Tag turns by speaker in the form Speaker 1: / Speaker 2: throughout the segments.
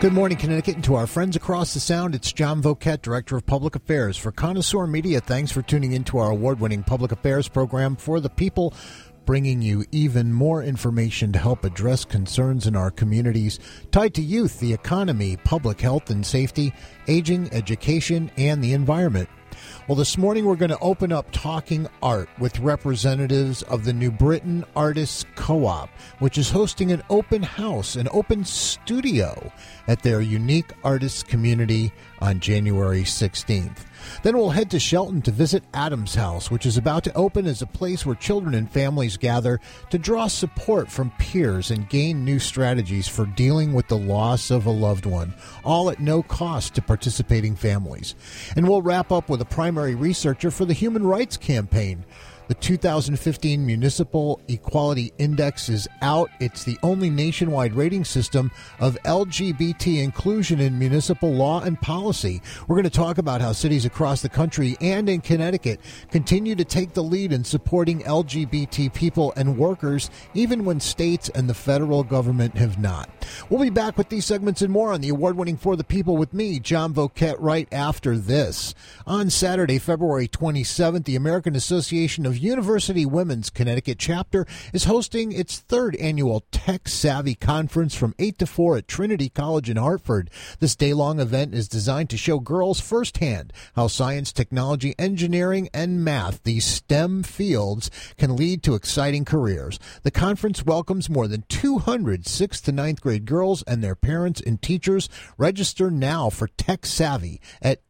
Speaker 1: Good morning, Connecticut, and to our friends across the Sound, it's John Voquette, Director of Public Affairs for Connoisseur Media. Thanks for tuning in to our award-winning public affairs program for the people, bringing you even more information to help address concerns in our communities tied to youth, the economy, public health and safety, aging, education, and the environment. Well, this morning we're going to open up Talking Art with representatives of the New Britain Artists Co-op, which is hosting an open house, an open studio at their unique artists community on January 16th. Then we'll head to Shelton to visit Adams House, which is about to open as a place where children and families gather to draw support from peers and gain new strategies for dealing with the loss of a loved one, all at no cost to participating families. And we'll wrap up with a primary researcher for the Human Rights Campaign. The 2015 Municipal Equality Index is out. It's the only nationwide rating system of LGBT inclusion in municipal law and policy. We're going to talk about how cities across the country and in Connecticut continue to take the lead in supporting LGBT people and workers, even when states and the federal government have not. We'll be back with these segments and more on the award-winning For the People with me, John Voquette, right after this. On Saturday, February 27th, the American Association of University Women's Connecticut chapter is hosting its third annual Tech Savvy Conference from 8 to 4 at Trinity College in Hartford. This day-long event is designed to show girls firsthand how science, technology, engineering, and math, these STEM fields, can lead to exciting careers. The conference welcomes more than 200 6th to 9th grade girls and their parents and teachers. Register now for Tech Savvy at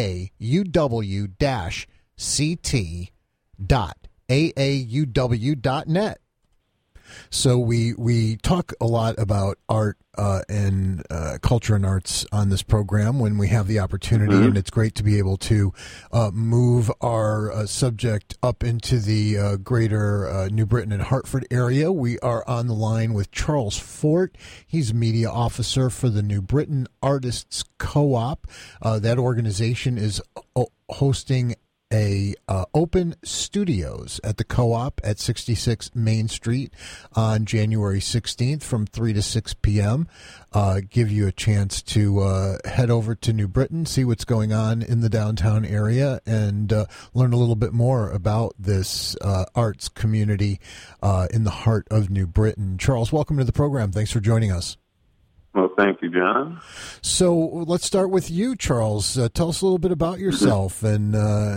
Speaker 1: aauw-ct.aauw.net. So we talk a lot about art and culture and arts on this program when we have the opportunity, and it's great to be able to move our subject up into the greater New Britain and Hartford area. We are on the line with Charles Fort. He's media officer for the New Britain Artists Co-op. That organization is hosting a open studios at the Co-op at 66 Main Street on January 16th from 3 to 6 p.m. Give you a chance to head over to New Britain, see what's going on in the downtown area, and learn a little bit more about this arts community in the heart of New Britain. Charles, welcome to the program. Thanks for joining us.
Speaker 2: Well, thank you, John. So
Speaker 1: let's start with you, Charles. Tell us a little bit about yourself and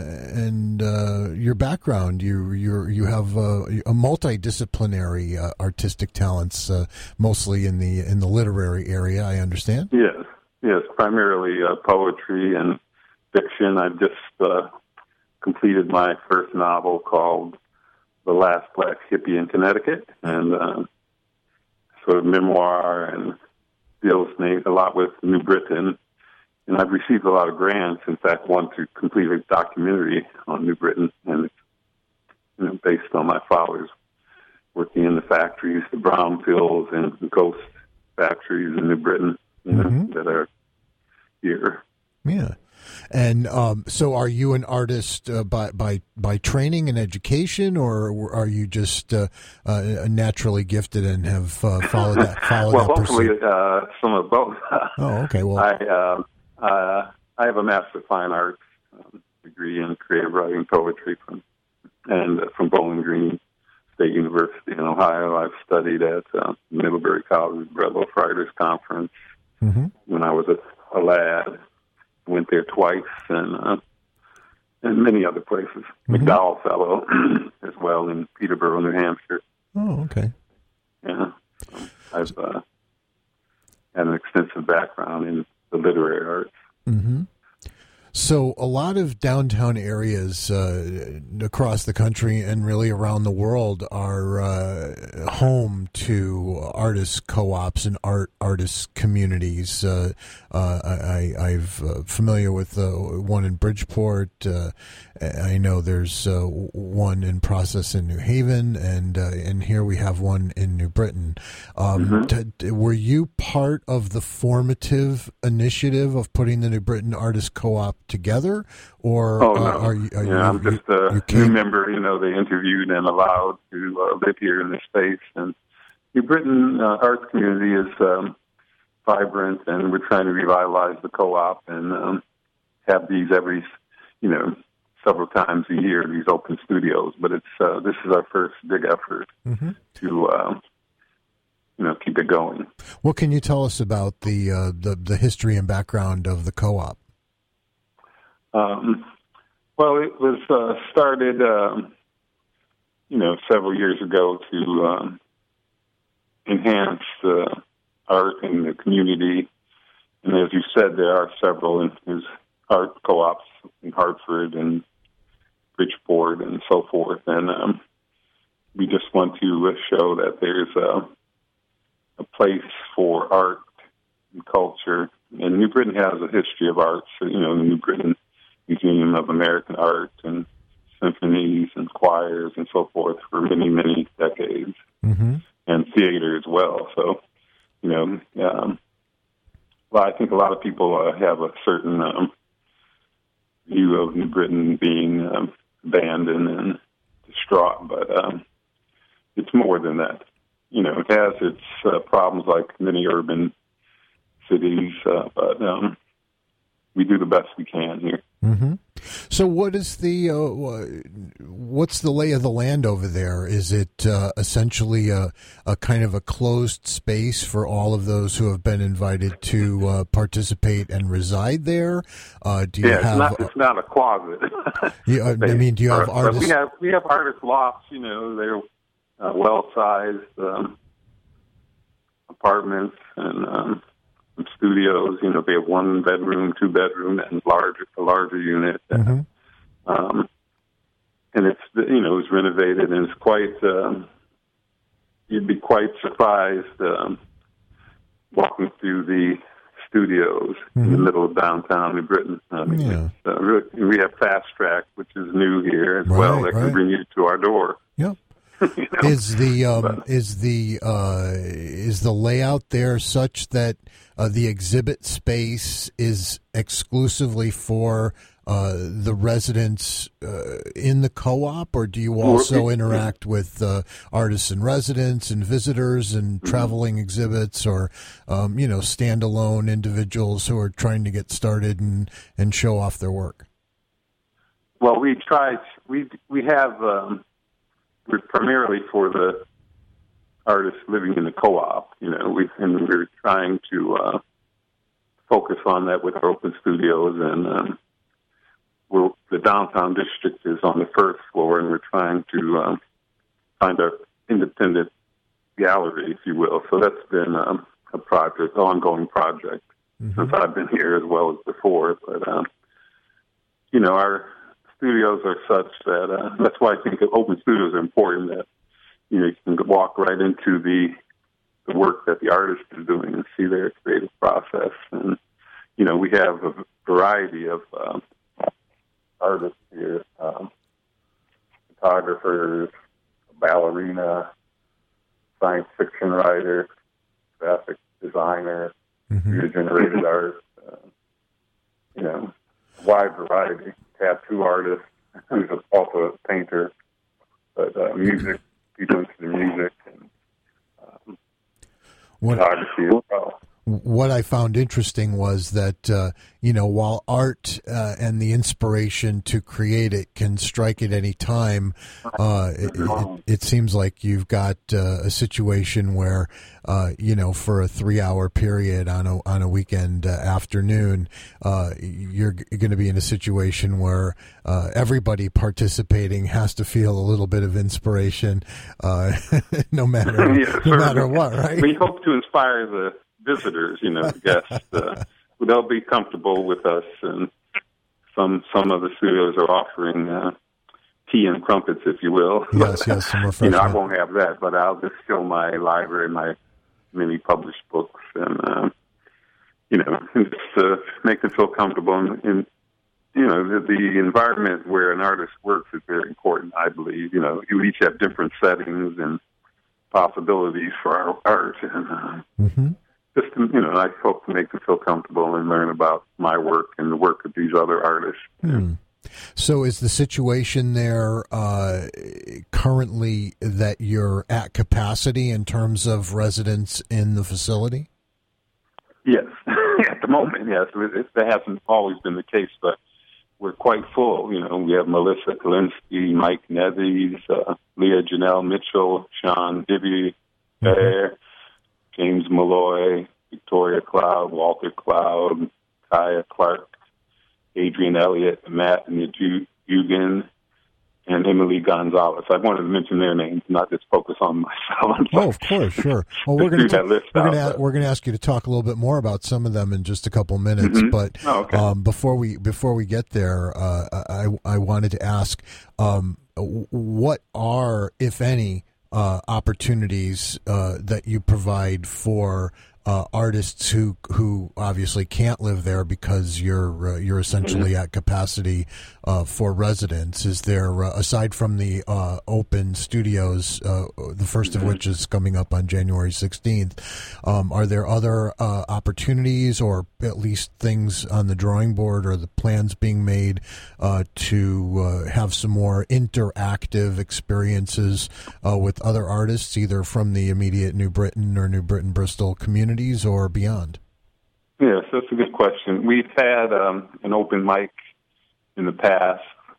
Speaker 1: your background. You have a multidisciplinary artistic talents, mostly in the literary area, I understand.
Speaker 2: Yes, primarily poetry and fiction. I just completed my first novel called The Last Black Hippie in Connecticut, and sort of memoir and deals a lot with New Britain, and I've received a lot of grants. In fact, one to complete a documentary on New Britain, and it's based on my father's working in the factories, the brownfields and ghost factories in New Britain, that are here.
Speaker 1: Yeah. And so are you an artist by training and education, or are you just naturally gifted and have followed that
Speaker 2: well, hopefully some of both.
Speaker 1: Oh, okay. Well,
Speaker 2: I have a Master of Fine Arts degree in creative writing poetry from Bowling Green State University in Ohio. I've studied at Middlebury College Red Wolf Writers Conference when I was a lad. Went there twice, and many other places. McDowell Fellow as well in Peterborough, New Hampshire.
Speaker 1: Oh, okay.
Speaker 2: Yeah, I've had an extensive background in the literary arts.
Speaker 1: Mm-hmm. So a lot of downtown areas across the country and really around the world are home to artist co-ops and artist communities. I'm familiar with one in Bridgeport. I know there's one in process in New Haven, and here we have one in New Britain. Were you part of the formative initiative of putting the New Britain Artist Co-op together, or
Speaker 2: no.
Speaker 1: are you?
Speaker 2: I'm just a new member. They interviewed and allowed to live here in this space. And New Britain Arts Community is vibrant, and we're trying to revitalize the co-op and have these every, several times a year, these open studios. But it's this is our first big effort to keep it going.
Speaker 1: What can you tell us about the history and background of the co-op?
Speaker 2: Well, it was started, several years ago to enhance art in the community. And as you said, there are several. There's art co-ops in Hartford and Bridgeport and so forth. And we just want to show that there's a place for art and culture. And New Britain has a history of art. So, the New Britain Museum of American Art and symphonies and choirs and so forth for many, many decades. And theater as well. So, I think a lot of people have a certain view of New Britain being abandoned and distraught, but it's more than that. It has its problems like many urban cities, but we do the best we can here.
Speaker 1: So what is what's the lay of the land over there? Is it essentially a kind of a closed space for all of those who have been invited to participate and reside there? Do you have?
Speaker 2: It's not a closet.
Speaker 1: Do you have artists?
Speaker 2: We have artist lofts. They're well-sized apartments and studios. They have 1 bedroom, 2 bedroom, and a larger unit. And it's it was renovated, and it's quite. You'd be quite surprised walking through the studios in the middle of downtown New Britain. We have Fast Track, which is new here as well. That can bring you to our door.
Speaker 1: Yep. Is the layout there such that the exhibit space is exclusively for the residents in the co-op, or do you also interact with artists and residents and visitors and traveling exhibits, or standalone individuals who are trying to get started and show off their work?
Speaker 2: Well, we have. We're primarily for the artists living in the co-op, we're trying to focus on that with our open studios, and the downtown district is on the first floor, and we're trying to find an independent gallery, if you will. So that's been an ongoing project since I've been here as well as before. But our studios are such that that's why I think open studios are important, that you can walk right into the work that the artist is doing and see their creative process. And we have a variety of artists here, photographers, ballerina, science fiction writer, graphic designer, computer-generated art, wide variety. Tattoo artist, who's also a painter, but music, people into the music and photography as well.
Speaker 1: What I found interesting was that, while art and the inspiration to create it can strike at any time, it seems like you've got a situation where, for a 3-hour period on a weekend afternoon, you're going to be in a situation where everybody participating has to feel a little bit of inspiration, no matter what, right?
Speaker 2: We hope to inspire the visitors, guests. They'll be comfortable with us, and some of the studios are offering tea and crumpets, if you will.
Speaker 1: Yes, some refreshment.
Speaker 2: I won't have that, but I'll just show my library, my many published books, and just make them feel comfortable. And the environment where an artist works is very important, I believe. You each have different settings and possibilities for our art, and just, I hope to make them feel comfortable and learn about my work and the work of these other artists.
Speaker 1: So is the situation there currently that you're at capacity in terms of residents in the facility?
Speaker 2: the moment, yes. That hasn't always been the case, but we're quite full. We have Melissa Kalinsky, Mike Neves, Leah Janelle Mitchell, Sean Dibby, James Malloy, Victoria Cloud, Walter Cloud, Kaya Clark, Adrian Elliott, Matt Nugent, and Emily Gonzalez. I wanted to mention their names, not just focus on myself.
Speaker 1: Oh, of course, sure. Well, we're going to ask you to talk a little bit more about some of them in just a couple minutes. But before we get there, I wanted to ask, what are, if any, opportunities that you provide for artists who obviously can't live there because you're essentially at capacity for residents? Is there, aside from the open studios, the first of which is coming up on January 16th, are there other opportunities or at least things on the drawing board or the plans being made to have some more interactive experiences with other artists, either from the immediate New Britain or New Britain-Bristol communities or beyond?
Speaker 2: Yes, that's a good question. We've had an open mic in the past,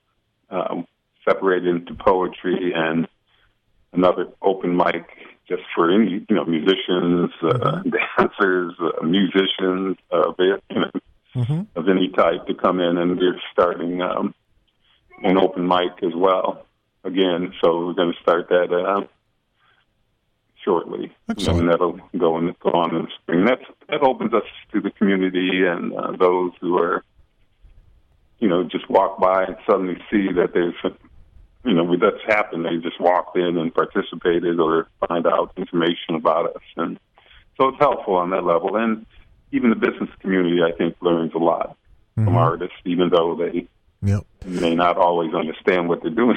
Speaker 2: separated into poetry and another open mic just for any, musicians, dancers, musicians of any type to come in, and we're starting an open mic as well again. So we're going to start that shortly. And that'll go on in the spring. That opens us to the community and those who are, just walk by and suddenly see that there's, that's happened. They just walked in and participated or find out information about us. And so it's helpful on that level. And even the business community, I think, learns a lot from artists, even though they may not always understand what they're doing.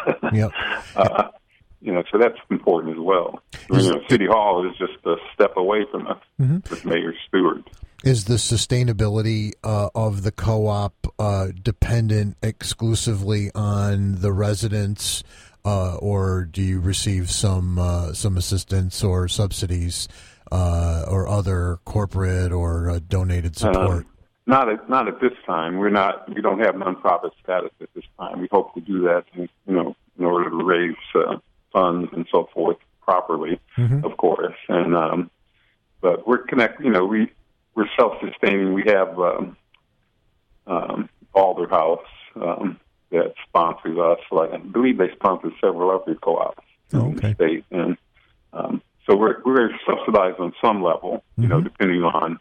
Speaker 2: So that's important as well. City Hall is just a step away from us with Mayor Stewart.
Speaker 1: Is the sustainability of the co-op dependent exclusively on the residents, or do you receive some assistance or subsidies or other corporate or donated support?
Speaker 2: Not at this time. We don't have nonprofit status at this time. We hope to do that, in order to raise funds and so forth properly, of course. And but we're connected. We're self-sustaining. We have Alder House that sponsors us. I believe they sponsor several other co-ops in the state, and so we're subsidized on some level, depending on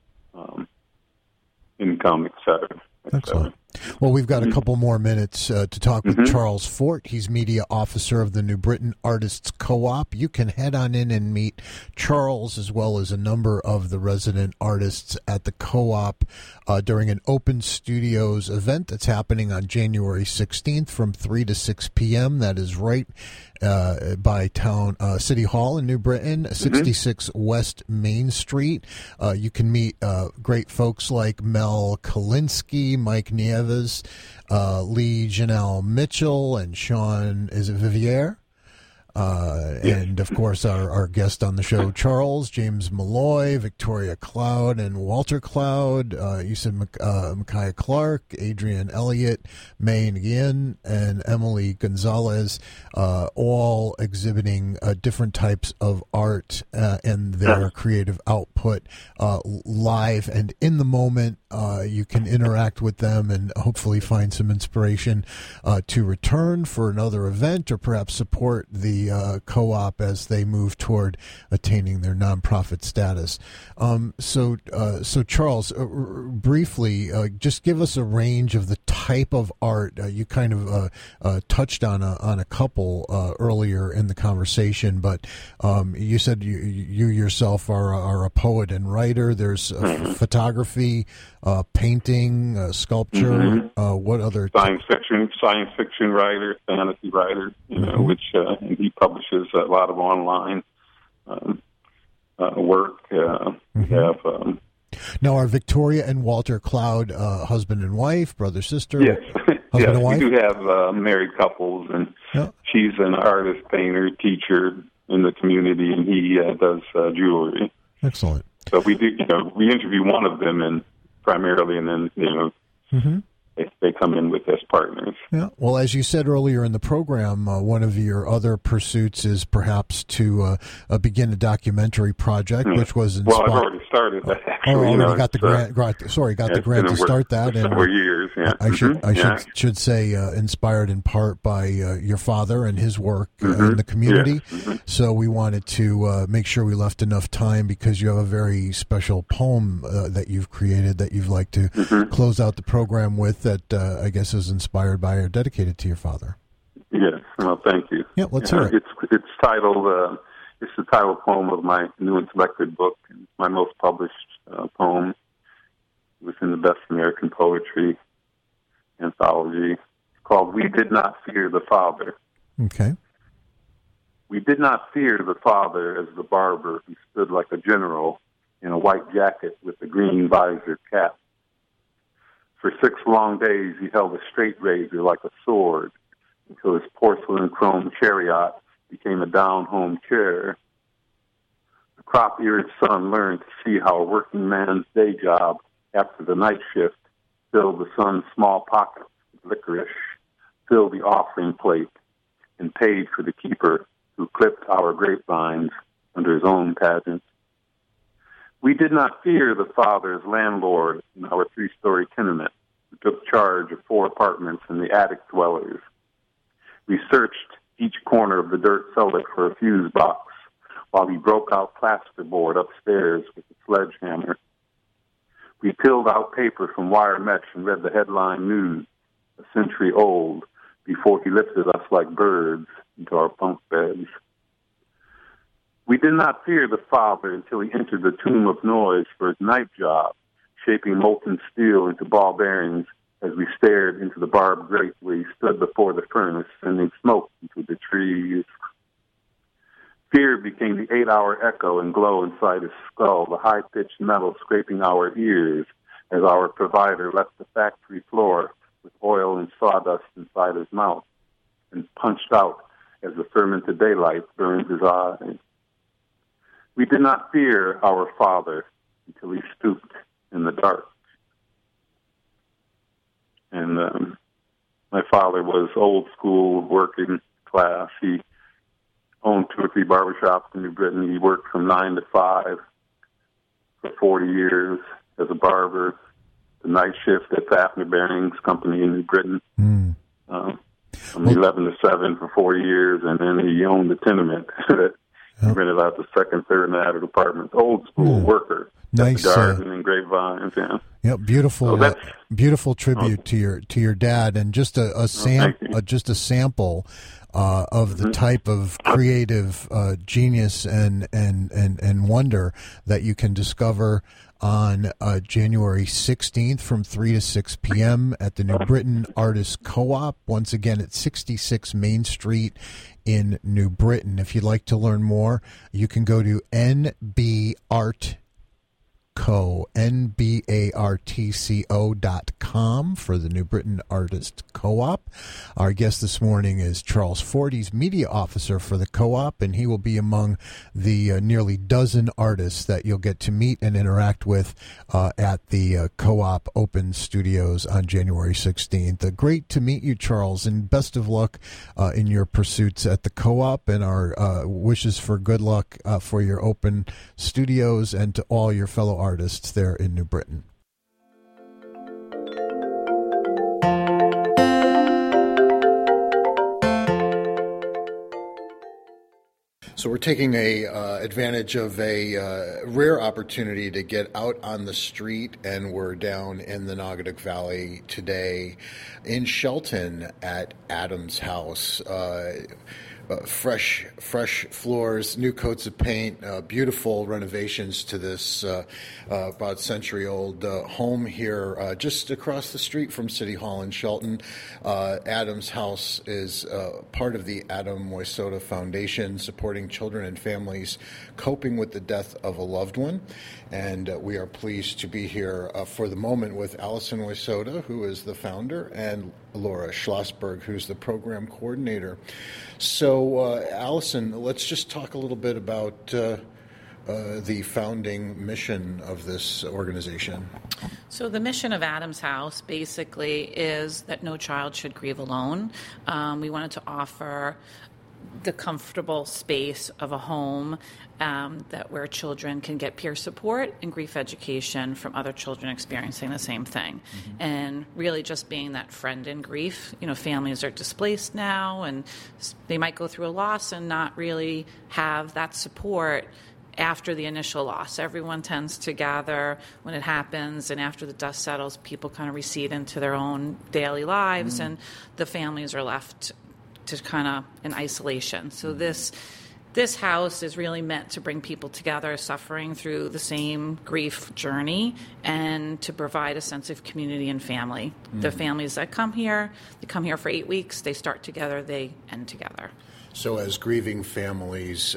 Speaker 2: income, et cetera.
Speaker 1: Excellent. Well, we've got a couple more minutes to talk with Charles Fort. He's media officer of the New Britain Artists Co-op. You can head on in and meet Charles as well as a number of the resident artists at the co-op during an open studios event that's happening on January 16th from 3 to 6 p.m. That is right by City Hall in New Britain, 66 West Main Street. You can meet great folks like Mel Kalinsky, Mike Nieves, Lee Janelle Mitchell, and Sean, is it Vivier? And of course our guest on the show, Charles, James Malloy, Victoria Cloud, and Walter Cloud. You said Micaiah Clark, Adrian Elliott, May Nguyen, and Emily Gonzalez, all exhibiting different types of art and their creative output live and in the moment. You can interact with them and hopefully find some inspiration to return for another event or perhaps support the co-op as they move toward attaining their nonprofit status. So Charles, briefly, just give us a range of the type of art. You kind of touched on a couple earlier in the conversation, but you said you yourself are a poet and writer. There's photography, painting, sculpture. What other
Speaker 2: science fiction writer, fantasy writer? Which and he publishes a lot of online work. We have.
Speaker 1: Now, are Victoria and Walter Cloud husband and wife, brother, sister?
Speaker 2: Yes,
Speaker 1: husband and wife?
Speaker 2: We do have married couples, and she's an artist, painter, teacher in the community, and he does jewelry.
Speaker 1: Excellent.
Speaker 2: So we do, we interview one of them and primarily, and then,
Speaker 1: Mm-hmm.
Speaker 2: they come in with as partners.
Speaker 1: Yeah. Well, as you said earlier in the program, one of your other pursuits is perhaps to begin a documentary project, which was inspired.
Speaker 2: Well, I've already started that. Actually,
Speaker 1: got the grant. Got the grant to start that.
Speaker 2: And for years. Yeah.
Speaker 1: I should say inspired in part by your father and his work in the community.
Speaker 2: Yeah. Mm-hmm.
Speaker 1: So we wanted to make sure we left enough time because you have a very special poem that you've created that you'd like to close out the program with. That I guess is inspired by or dedicated to your father.
Speaker 2: Yes. Well, thank you.
Speaker 1: Yeah. Let's hear it.
Speaker 2: It's titled. It's the title poem of my new and selected book, my most published poem. It was in the Best American Poetry anthology. It's called "We Did Not Fear the Father."
Speaker 1: Okay.
Speaker 2: We did not fear the father as the barber who stood like a general in a white jacket with a green visor cap. For 6 long days, he held a straight razor like a sword until his porcelain chrome chariot became a down-home chair. The crop-eared son learned to see how a working man's day job after the night shift filled the son's small pockets with licorice, filled the offering plate, and paid for the keeper who clipped our grapevines under his own pageant. We did not fear the father as landlord in our 3-story tenement who took charge of 4 apartments and the attic dwellers. We searched each corner of the dirt cellar for a fuse box while he broke out plasterboard upstairs with a sledgehammer. We peeled out paper from wire mesh and read the headline news, a century old, before he lifted us like birds into our bunk beds. We did not fear the father until he entered the tomb of noise for his night job, shaping molten steel into ball bearings as we stared into the barbed grate where he stood before the furnace, sending smoke into the trees. Fear became the 8-hour echo and glow inside his skull, the high-pitched metal scraping our ears as our provider left the factory floor with oil and sawdust inside his mouth and punched out as the fermented daylight burned his eyes. We did not fear our father until he stooped in the dark. And my father was old school, working class. He owned 2 or 3 barbershops in New Britain. He worked from 9 to 5 for 40 years as a barber, the night shift at Fafner Bearings Company in New Britain. From 11 to 7 for 40 years, and then he owned the tenement that he rented out the 2nd, 3rd, and attic apartments. Old school worker.
Speaker 1: Nice
Speaker 2: garden and grapevines. Yeah.
Speaker 1: Yep, beautiful, beautiful tribute to your dad, and just a sample of the type of creative genius and wonder that you can discover on January 16th from 3 to 6 p.m. at the New Britain Artists Co-op, once again at 66 Main Street in New Britain. If you'd like to learn more, you can go to NBARTCO.com for the New Britain Artist Co-op. Our guest this morning is Charles Ford. He's media officer for the Co-op, and he will be among the nearly dozen artists that you'll get to meet and interact with at the Co-op Open Studios on January 16th. Great to meet you, Charles, and best of luck in your pursuits at the Co-op, and our wishes for good luck for your open studios and to all your fellow artists there in New Britain. So we're taking advantage of a rare opportunity to get out on the street, and we're down in the Naugatuck Valley today in Shelton at Adams House. Fresh floors, new coats of paint, beautiful renovations to this about century-old home here just across the street from City Hall in Shelton. Adams House is part of the Adam Wysota Foundation, supporting children and families coping with the death of a loved one. And we are pleased to be here for the moment with Allison Wysota, who is the founder, and Laura Schlossberg, who's the program coordinator. So, Allison, let's just talk a little bit about the founding mission of this organization?
Speaker 3: So the mission of Adams House basically is that no child should grieve alone. We wanted to offer the comfortable space of a home that where children can get peer support and grief education from other children experiencing the same thing. Mm-hmm. And really just being that friend in grief. You know, families are displaced now and they might go through a loss and not really have that support after the initial loss. Everyone tends to gather when it happens, and after the dust settles, people kind of recede into their own daily lives, and the families are left to kind of in isolation. So this house is really meant to bring people together suffering through the same grief journey and to provide a sense of community and family. The families that come here, they come here for 8 weeks, they start together, they end together.
Speaker 1: So as grieving families,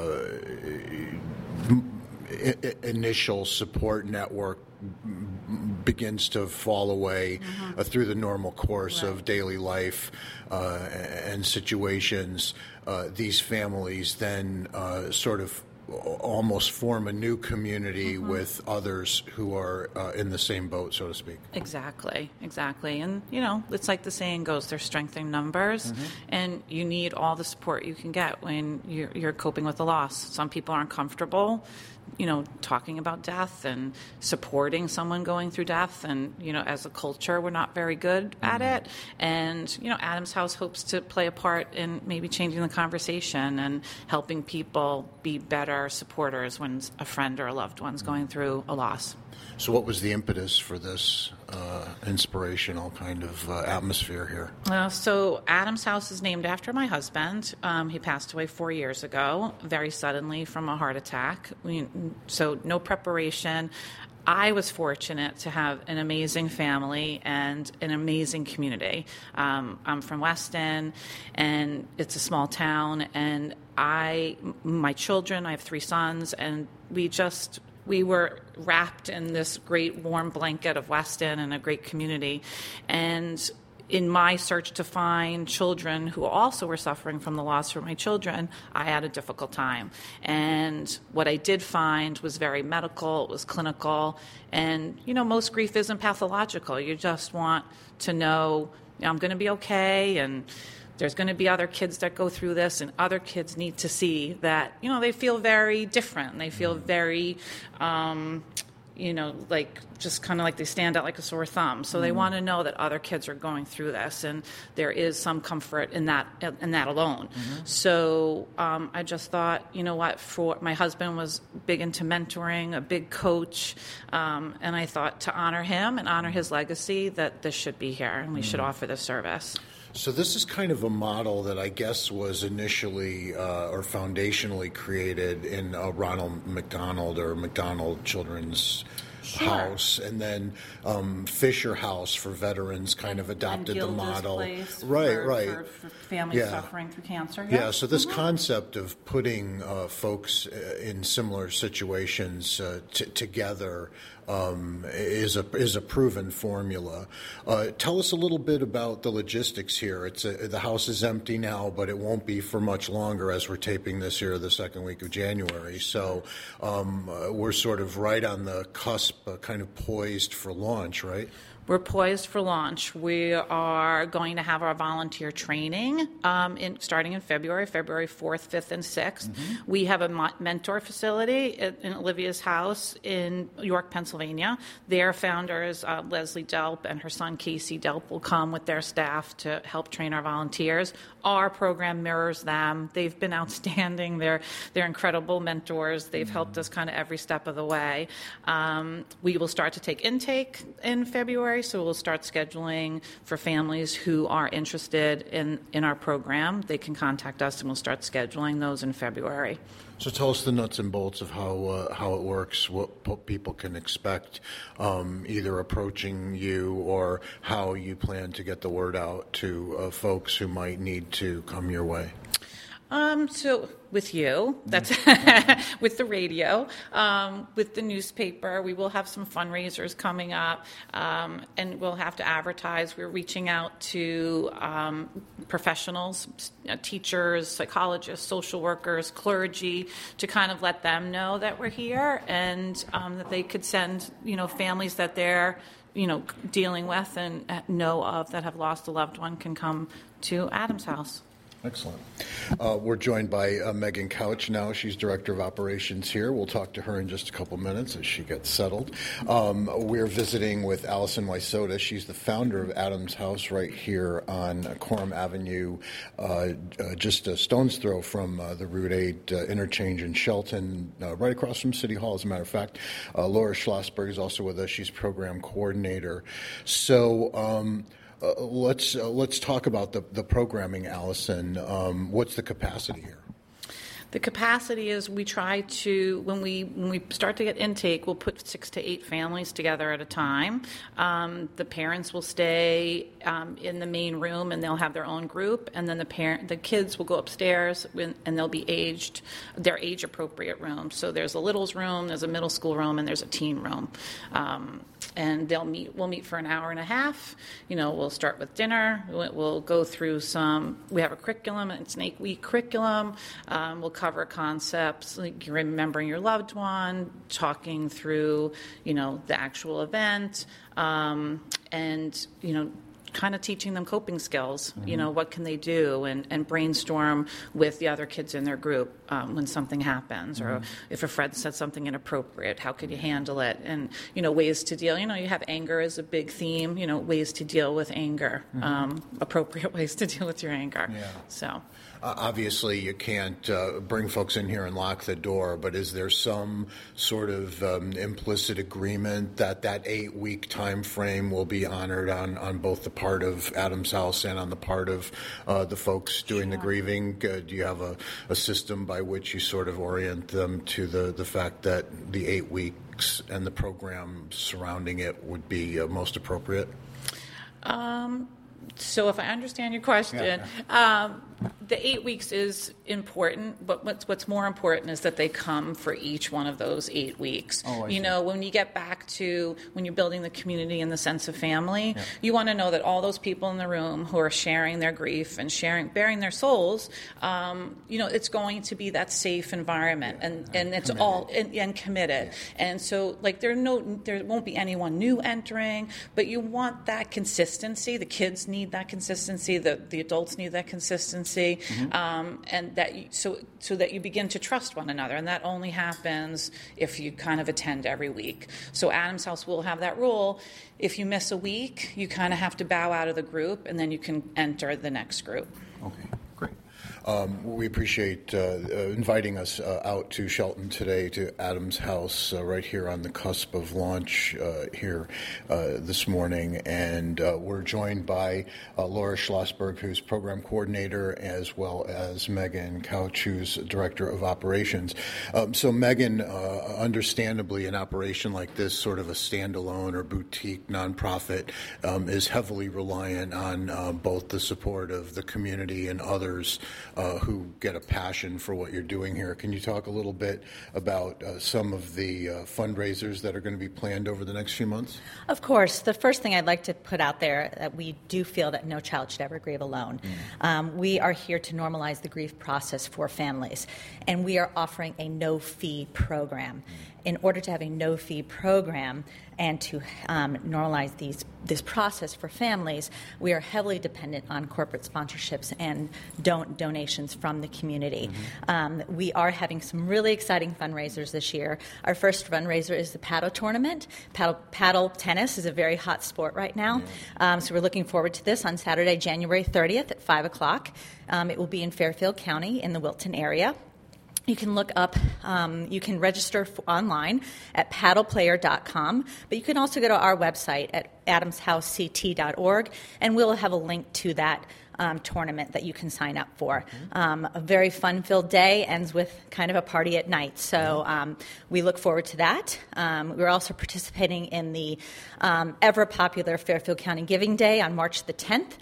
Speaker 1: initial support network begins to fall away through the normal course of daily life and situations, these families then sort of almost form a new community with others who are in the same boat, so to speak. Exactly.
Speaker 3: And, you know, it's like the saying goes, there's strength in numbers, and you need all the support you can get when you're coping with a loss. Some people aren't comfortable, you know, talking about death and supporting someone going through death. And, you know, as a culture, we're not very good at it. And, you know, Adams House hopes to play a part in maybe changing the conversation and helping people be better supporters when a friend or a loved one's going through a loss.
Speaker 1: So what was the impetus for this inspirational kind of atmosphere here?
Speaker 3: So Adams House is named after my husband. He passed away 4 years ago, very suddenly from a heart attack. So no preparation. I was fortunate to have an amazing family and an amazing community. I'm from Weston, and it's a small town, and my children, I have 3 sons, and we were wrapped in this great warm blanket of Weston and a great community. And in my search to find children who also were suffering from the loss for my children, I had a difficult time. And what I did find was very medical, it was clinical, and, you know, most grief isn't pathological. You just want to know, you know, I'm going to be okay, and there's going to be other kids that go through this, and other kids need to see that, you know, they feel very different. They feel very, you know, like just kind of like they stand out like a sore thumb. So they want to know that other kids are going through this, and there is some comfort in that alone. So I just thought, you know what, for my husband was big into mentoring, a big coach, and I thought to honor him and honor his legacy that this should be here and we should offer this service.
Speaker 1: So this is kind of a model that I guess was initially or foundationally created in Ronald McDonald or McDonald Children's House, and then Fisher House for veterans kind of adopted the model.
Speaker 3: Place
Speaker 1: right.
Speaker 3: For families suffering through cancer.
Speaker 1: Yeah, so this concept of putting folks in similar situations together is a proven formula. Tell us a little bit about the logistics here. The house is empty now, but it won't be for much longer as we're taping this here the second week of January. So we're sort of right on the cusp, kind of poised for launch, right?
Speaker 3: We're poised for launch. We are going to have our volunteer training starting in February 4th, 5th, and 6th. We have a mentor facility in Olivia's house in York, Pennsylvania. Their founders, Leslie Delp and her son Casey Delp, will come with their staff to help train our volunteers. Our program mirrors them. They've been outstanding. They're incredible mentors. They've helped us kind of every step of the way. We will start to take intake in February. So we'll start scheduling for families who are interested in our program. They can contact us, and we'll start scheduling those in February.
Speaker 1: So tell us the nuts and bolts of how it works, what people can expect, either approaching you or how you plan to get the word out to folks who might need to come your way.
Speaker 3: So with you, that's with the radio, with the newspaper, we will have some fundraisers coming up, and we'll have to advertise. We're reaching out to professionals, teachers, psychologists, social workers, clergy, to kind of let them know that we're here, and that they could send, families that they're, dealing with and know of that have lost a loved one can come to Adams House.
Speaker 1: Excellent. We're joined by Megan Couch now. She's Director of Operations here. We'll talk to her in just a couple minutes as she gets settled. We're visiting with Allison Wysota. She's the founder of Adams House right here on Coram Avenue, just a stone's throw from the Route 8 interchange in Shelton, right across from City Hall, as a matter of fact. Laura Schlossberg is also with us. She's program coordinator. So, let's talk about the programming, Allison. What's the capacity here?
Speaker 3: The capacity is we try to, when we start to get intake, we'll put 6 to 8 families together at a time. The parents will stay in the main room and they'll have their own group, and then the kids will go upstairs and they'll be their age appropriate rooms. So there's a littles room, there's a middle school room, and there's a teen room. And we'll meet for an hour and a half. We'll start with dinner. We'll go through we have a curriculum, it's an 8-week curriculum. We'll cover concepts like remembering your loved one, talking through, the actual event, and, kind of teaching them coping skills, what can they do, and brainstorm with the other kids in their group when something happens, or if a friend said something inappropriate, how could you handle it, and, ways to deal. You have anger as a big theme, ways to deal with anger, appropriate ways to deal with your anger. Yeah. So.
Speaker 1: Obviously, you can't bring folks in here and lock the door, but is there some sort of implicit agreement that 8-week time frame will be honored on both the part of Adams House and on the part of the folks doing the grieving? Do you have a system by which you sort of orient them to the fact that the 8 weeks and the program surrounding it would be most appropriate?
Speaker 3: So if I understand your question, the 8 weeks is important, but what's more important is that they come for each one of those 8 weeks. When you get back to when you're building the community and the sense of family, you want to know that all those people in the room who are sharing their grief and bearing their souls, it's going to be that safe environment, and it's committed. All and committed. Yeah. And so, there won't be anyone new entering, but you want that consistency. The kids need that consistency. The adults need that consistency. And that so that you begin to trust one another, and that only happens if you kind of attend every week. So Adams House will have that rule. If you miss a week, you kind of have to bow out of the group, and then you can enter the next group.
Speaker 1: Okay. We appreciate inviting us out to Shelton today, to Adams House, right here on the cusp of launch here this morning. And we're joined by Laura Schlossberg, who's program coordinator, as well as Megan Couch, who's director of operations. So Megan, understandably, an operation like this, sort of a standalone or boutique nonprofit, is heavily reliant on both the support of the community and others who get a passion for what you're doing here. Can you talk a little bit about some of the fundraisers that are going to be planned over the next few months?
Speaker 4: Of course. The first thing I'd like to put out there, that we do feel that no child should ever grieve alone. We are here to normalize the grief process for families, and we are offering a no-fee program. In order to have a no-fee program and to normalize this process for families, we are heavily dependent on corporate sponsorships and donations from the community. We are having some really exciting fundraisers this year. Our first fundraiser is the paddle tournament. Paddle tennis is a very hot sport right now, so we're looking forward to this on Saturday, January 30th at 5 o'clock. It will be in Fairfield County in the Wilton area. You can look up, you can register online at paddleplayer.com, but you can also go to our website at adamshousect.org, and we'll have a link to that tournament that you can sign up for. A very fun-filled day ends with kind of a party at night, so we look forward to that. We're also participating in the ever-popular Fairfield County Giving Day on March the 10th.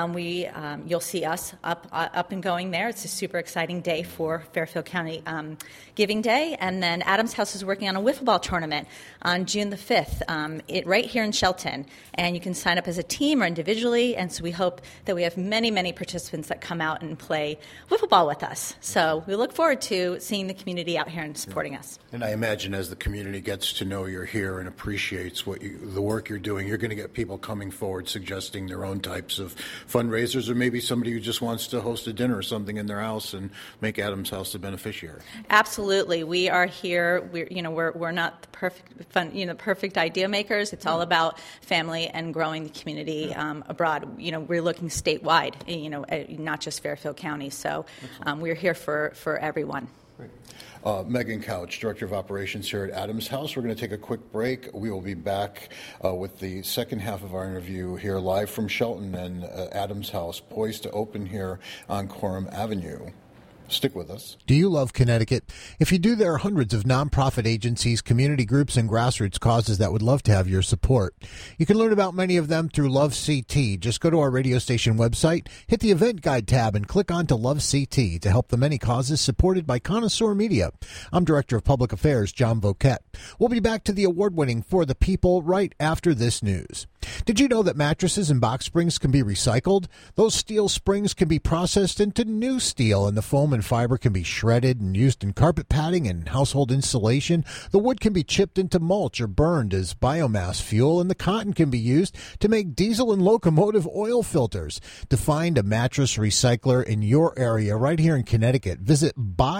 Speaker 4: You'll see us up and going there. It's a super exciting day for Fairfield County Giving Day. And then Adams House is working on a wiffle ball tournament on June the 5th, right here in Shelton. And you can sign up as a team or individually. And so we hope that we have many, many participants that come out and play wiffle ball with us. So we look forward to seeing the community out here and supporting us.
Speaker 5: And I imagine as the community gets to know you're here and appreciates the work you're doing, you're going to get people coming forward suggesting their own types of fundraisers, or maybe somebody who just wants to host a dinner or something in their house and make Adams House the beneficiary.
Speaker 4: Absolutely, we are here. We're not the perfect idea makers. It's all about family and growing the community abroad. We're looking statewide. Not just Fairfield County. So we're here for everyone.
Speaker 5: Great. Megan Couch, Director of Operations here at Adams House. We're going to take a quick break. We will be back with the second half of our interview here live from Shelton and Adams House, poised to open here on Coram Avenue. Stick with us.
Speaker 1: Do you love Connecticut? If you do, there are hundreds of nonprofit agencies, community groups, and grassroots causes that would love to have your support. You can learn about many of them through Love CT. Just go to our radio station website, hit the event guide tab, and click on to Love CT to help the many causes supported by Connoisseur Media. I'm Director of Public Affairs, John Voquette. We'll be back to the award-winning For the People right after this news. Did you know that mattresses and box springs can be recycled? Those steel springs can be processed into new steel, and the foam and fiber can be shredded and used in carpet padding and household insulation. The wood can be chipped into mulch or burned as biomass fuel, and the cotton can be used to make diesel and locomotive oil filters. To find a mattress recycler in your area right here in Connecticut, visit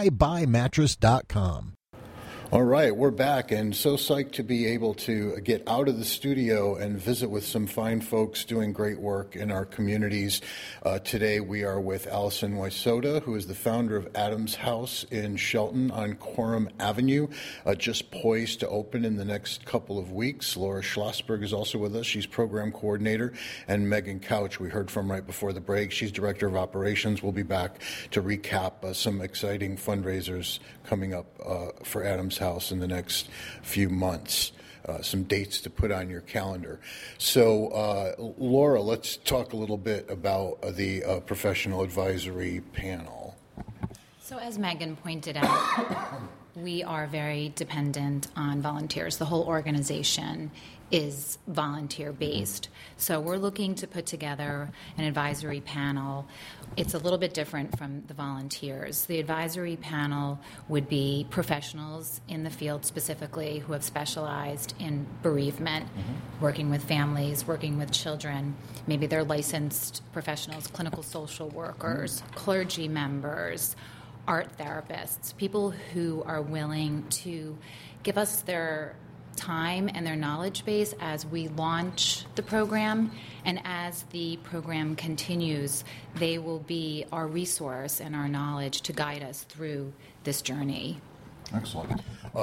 Speaker 1: buybuymattress.com.
Speaker 5: All right, we're back, and so psyched to be able to get out of the studio and visit with some fine folks doing great work in our communities. Today we are with Allison Wysota, who is the founder of Adams House in Shelton on Coram Avenue, just poised to open in the next couple of weeks. Laura Schlossberg is also with us. She's program coordinator. And Megan Couch, we heard from right before the break. She's director of operations. We'll be back to recap some exciting fundraisers coming up for Adams House in the next few months. Some dates to put on your calendar. So, Laura, let's talk a little bit about the professional advisory panel.
Speaker 6: So, as Megan pointed out, we are very dependent on volunteers. The whole organization is volunteer-based. So we're looking to put together an advisory panel. It's a little bit different from the volunteers. The advisory panel would be professionals in the field specifically who have specialized in bereavement, working with families, working with children. Maybe they're licensed professionals, clinical social workers, clergy members, art therapists, people who are willing to give us their time and their knowledge base as we launch the program, and as the program continues, they will be our resource and our knowledge to guide us through this journey.
Speaker 5: Excellent.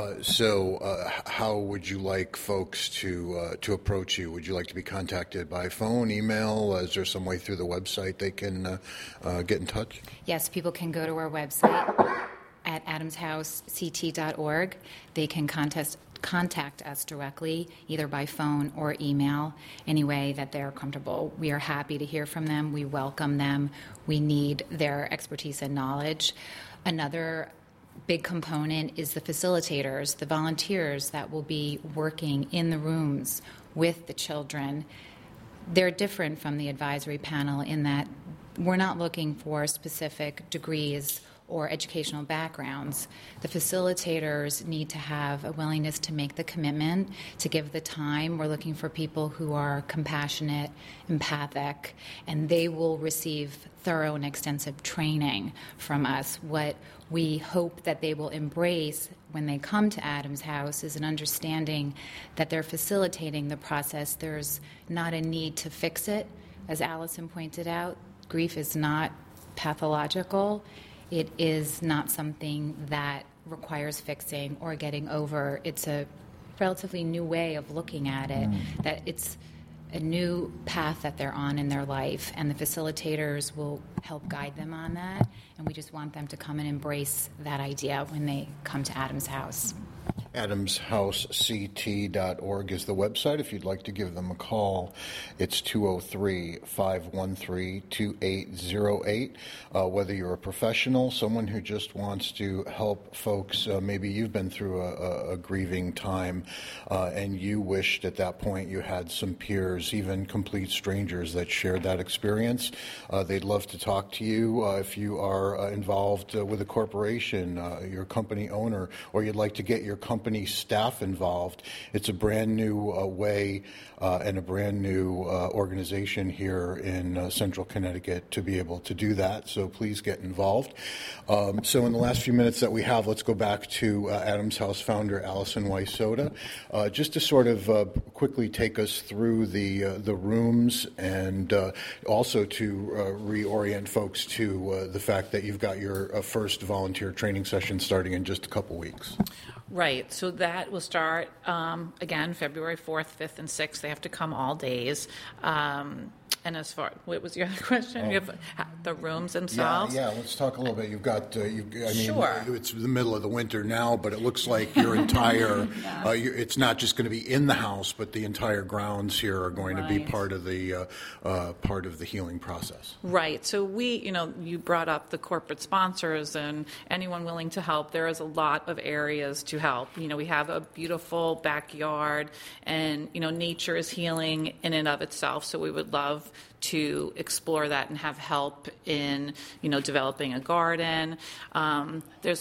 Speaker 5: So how would you like folks to approach you? Would you like to be contacted by phone, email? Is there some way through the website they can get in touch?
Speaker 6: Yes, people can go to our website at adamshousect.org. They can contact us directly, either by phone or email, any way that they're comfortable. We are happy to hear from them. We welcome them. We need their expertise and knowledge. Another big component is the facilitators, the volunteers that will be working in the rooms with the children. They're different from the advisory panel in that we're not looking for specific degrees or educational backgrounds. The facilitators need to have a willingness to make the commitment, to give the time. We're looking for people who are compassionate, empathic, and they will receive thorough and extensive training from us. What we hope that they will embrace when they come to Adams House is an understanding that they're facilitating the process. There's not a need to fix it. As Allison pointed out, grief is not pathological. It is not something that requires fixing or getting over. It's a relatively new way of looking at it, that it's a new path that they're on in their life, and the facilitators will help guide them on that. And we just want them to come and embrace that idea when they come to Adams House.
Speaker 5: AdamsHouseCT.org is the website. If you'd like to give them a call, it's 203-513-2808. Whether you're a professional, someone who just wants to help folks, maybe you've been through a grieving time, and you wished at that point you had some peers, even complete strangers that shared that experience. They'd love to talk to you. If you are involved with a corporation, you're a company owner, or you'd like to get your company staff involved, it's a brand new way and a brand new organization here in Central Connecticut to be able to do that. So please get involved. So in the last few minutes that we have, let's go back to Adams House founder Allison Wysota, just to sort of quickly take us through the rooms, and also to reorient folks to the fact that you've got your first volunteer training session starting in just a couple weeks.
Speaker 3: Right. So that will start, again, February 4th, 5th, and 6th. They have to come all days. And as far, what was your other question? You have the rooms themselves?
Speaker 5: Yeah, let's talk a little bit. You've got,
Speaker 3: Sure.
Speaker 5: It's the middle of the winter now, but it looks like your entire, it's not just going to be in the house, but the entire grounds here are going to be part of the healing process.
Speaker 3: Right. So you brought up the corporate sponsors and anyone willing to help. There is a lot of areas to help. We have a beautiful backyard, and, nature is healing in and of itself. So we would love to explore that and have help in, developing a garden. There's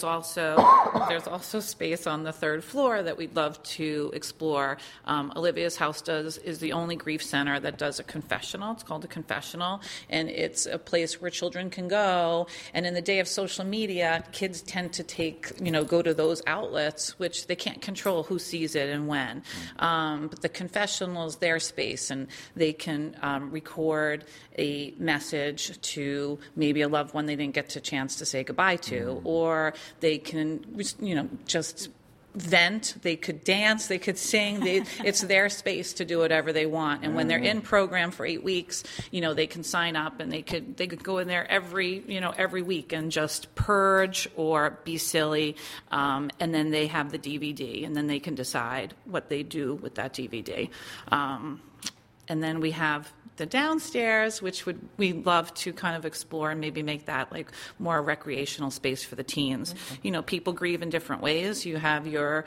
Speaker 3: also space on the third floor that we'd love to explore. Olivia's house is the only grief center that does a confessional. It's called a confessional, and it's a place where children can go. And in the day of social media, kids tend to go to those outlets, which they can't control who sees it and when. But the confessional is their space, and they can record a message to maybe a loved one they didn't get a chance to say goodbye to, or they can, just vent. They could dance, they could sing. It's their space to do whatever they want. And when they're in program for 8 weeks, they can sign up, and they could go in there every week and just purge or be silly. And then they have the DVD, and then they can decide what they do with that DVD. And then we have the downstairs, which we'd love to kind of explore and maybe make that like more recreational space for the teens. Okay. People grieve in different ways. You have your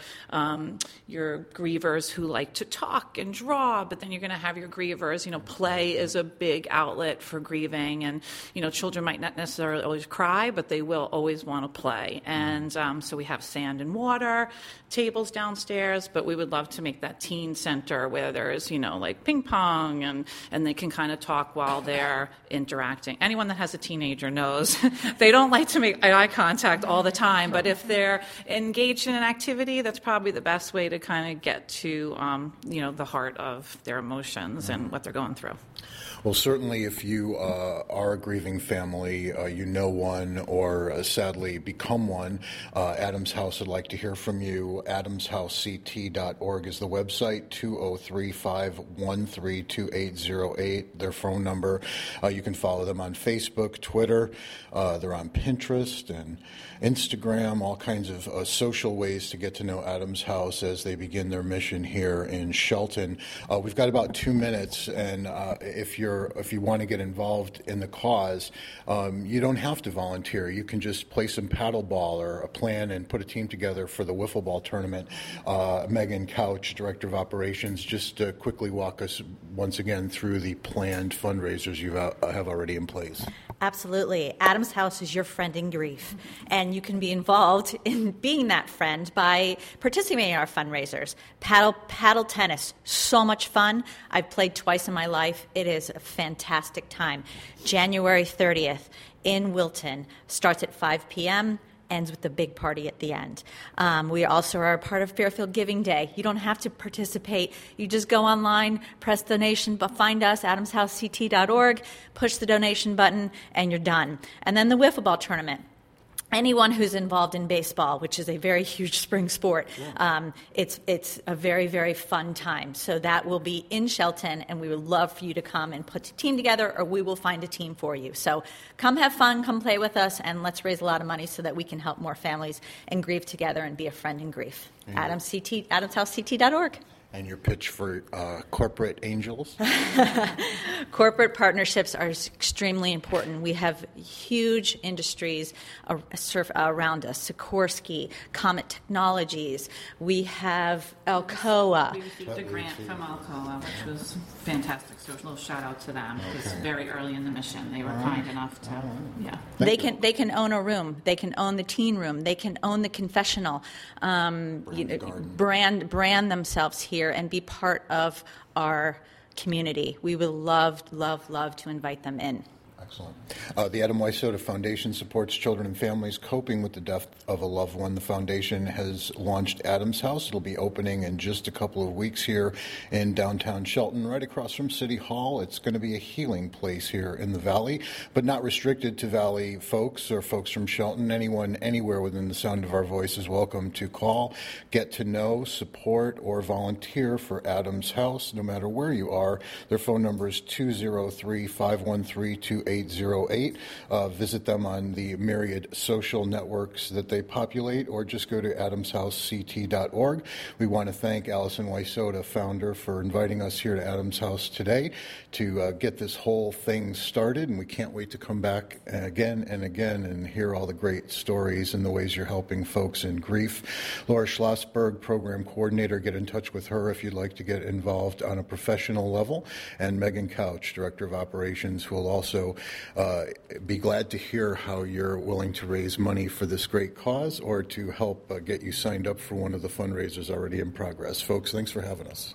Speaker 3: grievers who like to talk and draw, but then you're going to have your grievers. Play is a big outlet for grieving, and children might not necessarily always cry, but they will always want to play. And so we have sand and water tables downstairs, but we would love to make that teen center where there's like ping pong, and they can kind of talk while they're interacting. Anyone that has a teenager knows they don't like to make eye contact all the time, but if they're engaged in an activity, that's probably the best way to kind of get to the heart of their emotions and what they're going through.
Speaker 5: Well, certainly if you are a grieving family, you know one, or sadly become one, Adams House would like to hear from you. AdamsHouseCT.org is the website, 203-513-2808, their phone number. You can follow them on Facebook, Twitter. They're on Pinterest and Instagram, all kinds of social ways to get to know Adams House as they begin their mission here in Shelton. We've got about 2 minutes, and if you want to get involved in the cause, you don't have to volunteer. You can just play some paddleball or a plan and put a team together for the wiffle ball tournament. Megan Couch, Director of Operations, just quickly walk us once again through the planned fundraisers you have already in place.
Speaker 4: Absolutely. Adams House is your friend in grief, and you can be involved in being that friend by participating in our fundraisers. Paddle tennis, so much fun. I've played twice in my life. It is a fantastic time. January 30th in Wilton, starts at 5 p.m., ends with the big party at the end. We also are a part of Fairfield Giving Day. You don't have to participate. You just go online, press donation, but find us, AdamsHouseCT.org, push the donation button, and you're done. And then the wiffle ball tournament. anyone who's involved in baseball, which is a very huge spring sport, it's a very, very fun time. So that will be in Shelton, and we would love for you to come and put a team together, or we will find a team for you. So come have fun, come play with us, and let's raise a lot of money so that we can help more families and grieve together and be a friend in grief. AdamsHouseCT.org.
Speaker 5: And your pitch for corporate angels?
Speaker 4: Corporate partnerships are extremely important. We have huge industries around us. Sikorsky, Comet Technologies. We have Alcoa.
Speaker 3: We received a grant from Alcoa, which was fantastic. So a little shout out to them because very early in the mission they were kind enough to.
Speaker 4: They can own a room. They can own the teen room. They can own the confessional. Brand themselves here and be part of our community. We would love to invite them in.
Speaker 5: Excellent. The Adam Wysota Foundation supports children and families coping with the death of a loved one. The foundation has launched Adam's House. It'll be opening in just a couple of weeks here in downtown Shelton, right across from City Hall. It's going to be a healing place here in the Valley, but not restricted to Valley folks or folks from Shelton. Anyone, anywhere within the sound of our voice is welcome to call, get to know, support, or volunteer for Adam's House, no matter where you are. Their phone number is 203-513-2808. Visit them on the myriad social networks that they populate, or just go to adamshousect.org. We want to thank Allison Wysota, founder, for inviting us here to Adam's House today to get this whole thing started, and we can't wait to come back again and again and hear all the great stories and the ways you're helping folks in grief. Laura Schlossberg, program coordinator, get in touch with her if you'd like to get involved on a professional level, and Megan Couch, director of operations, who will also be glad to hear how you're willing to raise money for this great cause or to help get you signed up for one of the fundraisers already in progress. Folks, thanks for having us.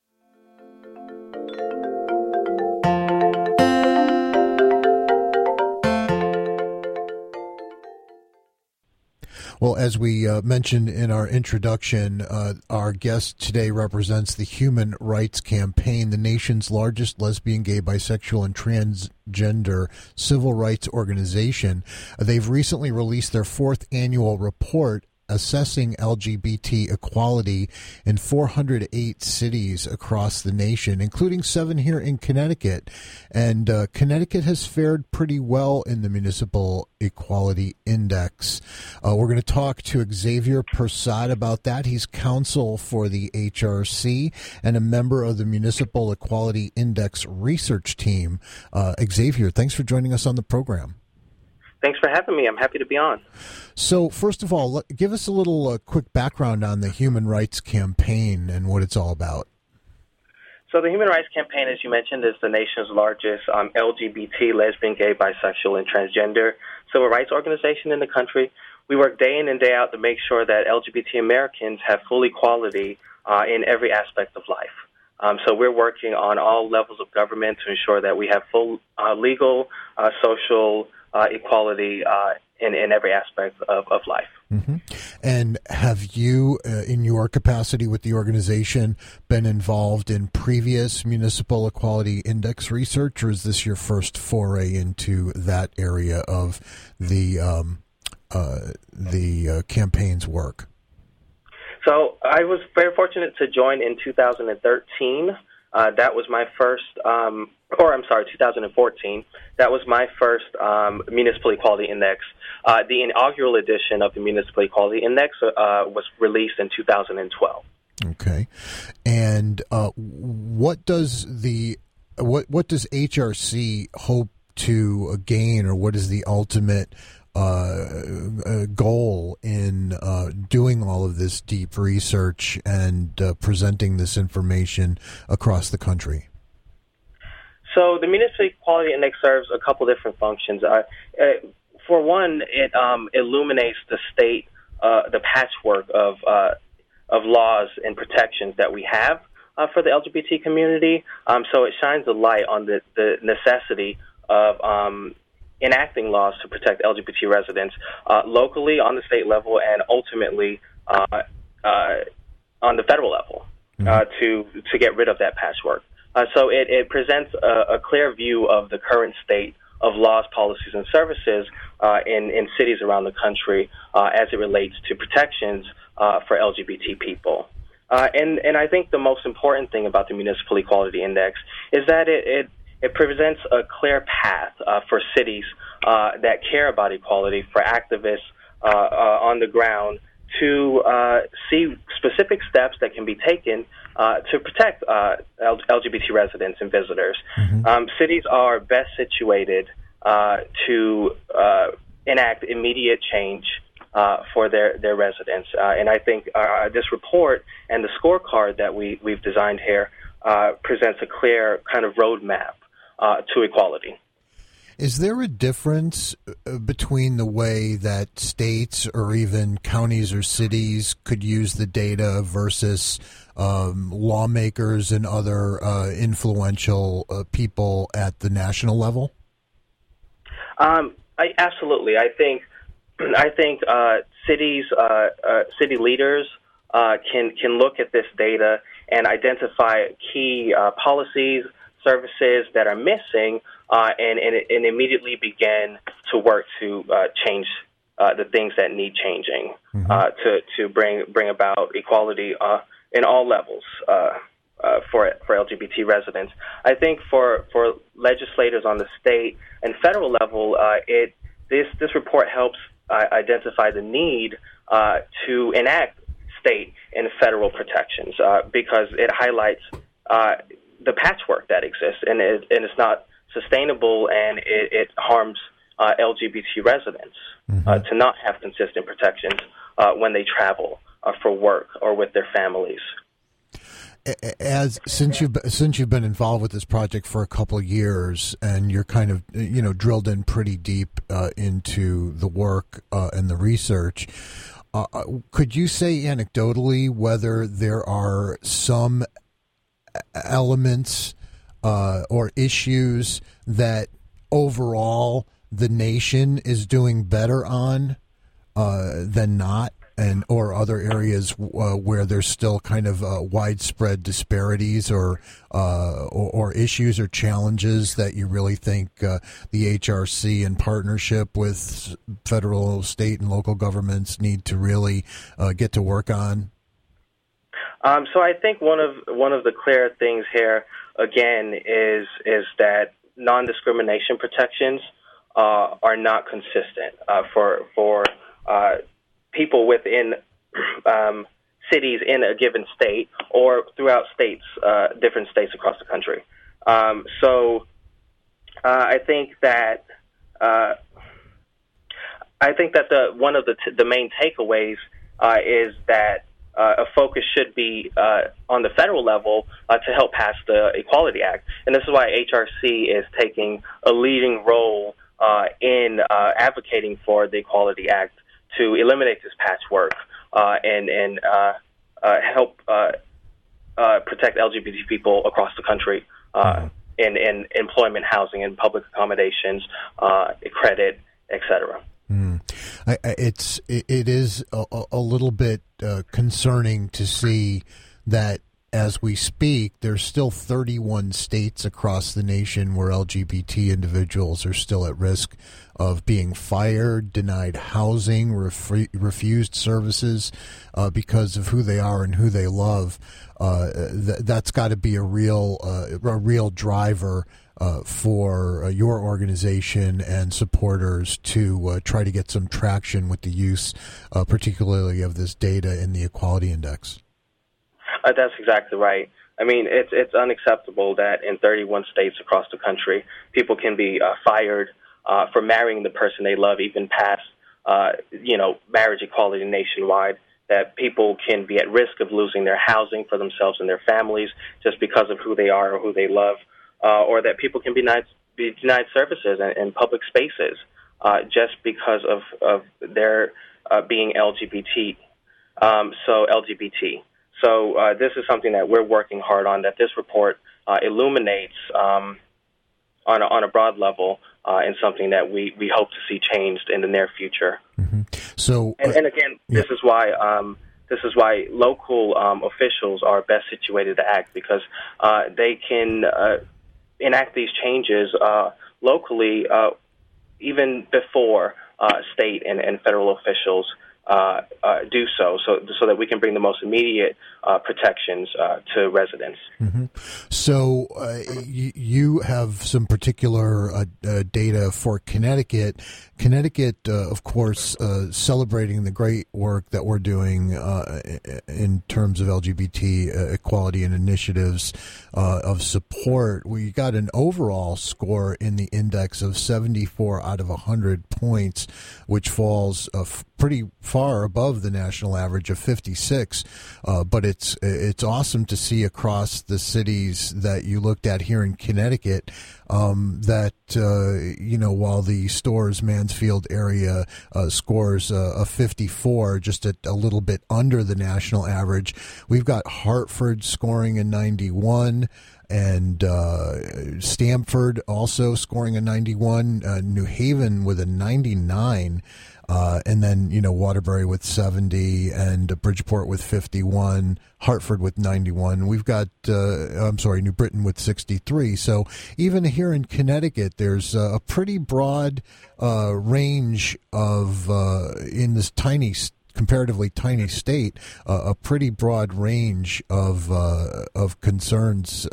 Speaker 1: Well, as we mentioned in our introduction, our guest today represents the Human Rights Campaign, the nation's largest lesbian, gay, bisexual, and transgender civil rights organization. They've recently released their 4th annual report assessing LGBT equality in 408 cities across the nation, including 7 here in Connecticut. And Connecticut has fared pretty well in the Municipal Equality Index. We're going to talk to Xavier Persad about that. He's counsel for the HRC and a member of the Municipal Equality Index research team. Xavier, thanks for joining us on the program.
Speaker 7: Thanks for having me. I'm happy to be on.
Speaker 1: So, first of all, give us a little quick background on the Human Rights Campaign and what it's all about.
Speaker 7: So the Human Rights Campaign, as you mentioned, is the nation's largest LGBT, lesbian, gay, bisexual, and transgender civil rights organization in the country. We work day in and day out to make sure that LGBT Americans have full equality in every aspect of life. So we're working on all levels of government to ensure that we have full legal, social equality in every aspect of life.
Speaker 1: Mm-hmm. And have you, in your capacity with the organization, been involved in previous Municipal Equality Index research, or is this your first foray into that area of the campaign's work?
Speaker 7: So I was very fortunate to join in 2013. That was my first, 2014. That was my first Municipal Equality Index. The inaugural edition of the Municipal Equality Index was released in 2012.
Speaker 1: Okay, and what does HRC hope to gain, or what is the ultimate goal in doing all of this deep research and presenting this information across the country?
Speaker 7: So the Municipal Equality Index serves a couple different functions. For one, it illuminates the state, the patchwork of laws and protections that we have for the LGBT community. So it shines a light on the necessity of enacting laws to protect LGBT residents locally, on the state level, and ultimately on the federal level to get rid of that patchwork. So it presents a clear view of the current state of laws, policies, and services in cities around the country as it relates to protections for LGBT people. And I think the most important thing about the Municipal Equality Index is that it presents a clear path for cities that care about equality, for activists on the ground, to see specific steps that can be taken to protect LGBT residents and visitors. Mm-hmm. Cities are best situated to enact immediate change for their residents. And I think this report and the scorecard that we've designed here presents a clear kind of roadmap to equality.
Speaker 1: Is there a difference between the way that states or even counties or cities could use the data versus lawmakers and other influential people at the national level?
Speaker 7: Absolutely. I think cities, city leaders can look at this data and identify key policies, services that are missing, and immediately begin to work to change the things that need changing, to bring about equality in all levels for LGBT residents. I think for legislators on the state and federal level, this report helps identify the need to enact state and federal protections because it highlights the patchwork that exists, and it's not sustainable, and it harms LGBT residents to not have consistent protections when they travel for work or with their families.
Speaker 1: Since you've been involved with this project for a couple of years, and you're kind of drilled in pretty deep into the work and the research, could you say anecdotally whether there are some elements or issues that overall the nation is doing better on than not, and or other areas where there's still kind of widespread disparities or issues or challenges that you really think the HRC in partnership with federal, state, and local governments need to really get to work on?
Speaker 7: So I think one of the clear things here again is that non-discrimination protections are not consistent for people within cities in a given state or throughout states, different states across the country. So I think that one of the main takeaways is that a focus should be on the federal level to help pass the Equality Act, and this is why HRC is taking a leading role in advocating for the Equality Act to eliminate this patchwork and help protect LGBT people across the country in employment, housing, and public accommodations, credit, etc.
Speaker 1: It is a little bit concerning to see that as we speak, there's still 31 states across the nation where LGBT individuals are still at risk of being fired, denied housing, refused services because of who they are and who they love. That's got to be a real driver for your organization and supporters to try to get some traction with the use, particularly of this data in the Equality Index.
Speaker 7: That's exactly right. I mean, it's unacceptable that in 31 states across the country, people can be fired for marrying the person they love, even past, marriage equality nationwide, that people can be at risk of losing their housing for themselves and their families just because of who they are or who they love, or that people can be denied services in public spaces just because of their being LGBT. LGBT. So this is something that we're working hard on, that this report illuminates on a broad level, and something that we hope to see changed in the near future.
Speaker 1: Mm-hmm. So,
Speaker 7: and again, this is why local officials are best situated to act, because they can enact these changes locally even before state and federal officials do so that we can bring the most immediate protections to residents.
Speaker 1: Mm-hmm. So you have some particular data for Connecticut. Connecticut, of course, celebrating the great work that we're doing in terms of LGBT equality and initiatives of support. We got an overall score in the index of 74 out of 100 points, which falls pretty far above the national average of 56. But it's awesome to see across the cities that you looked at here in Connecticut that while the Storrs Mansfield area scores a 54, just a little bit under the national average, we've got Hartford scoring a 91. And Stamford also scoring a 91, New Haven with a 99, and then, Waterbury with 70 and Bridgeport with 51, Hartford with 91. We've got, New Britain with 63. So even here in Connecticut, there's a pretty broad range of, in this comparatively tiny state, a pretty broad range of concerns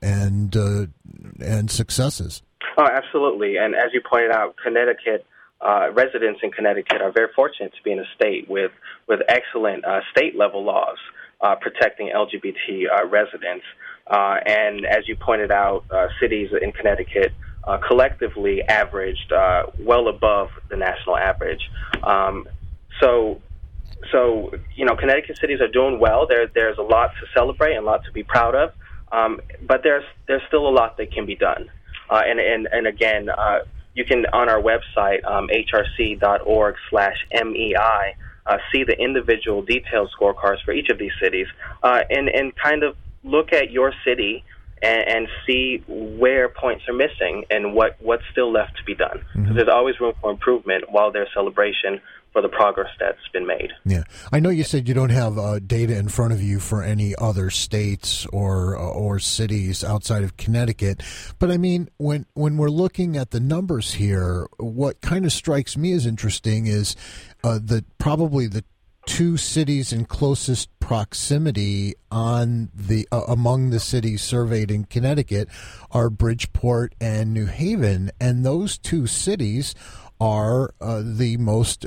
Speaker 1: and successes.
Speaker 7: Oh, absolutely. And as you pointed out, Connecticut residents in Connecticut are very fortunate to be in a state with excellent state level laws protecting LGBT residents. And as you pointed out, cities in Connecticut collectively averaged well above the national average. So, Connecticut cities are doing well. There's a lot to celebrate and a lot to be proud of, but there's still a lot that can be done. And again, you can, on our website, hrc.org/MEI, see the individual detailed scorecards for each of these cities, and kind of look at your city and see where points are missing and what's still left to be done. Mm-hmm. So there's always room for improvement while there's celebration for the progress that's been made.
Speaker 1: Yeah, I know you said you don't have data in front of you for any other states or cities outside of Connecticut, but I mean, when we're looking at the numbers here, what kind of strikes me as interesting is probably the two cities in closest proximity on the among the cities surveyed in Connecticut are Bridgeport and New Haven, and those two cities are the most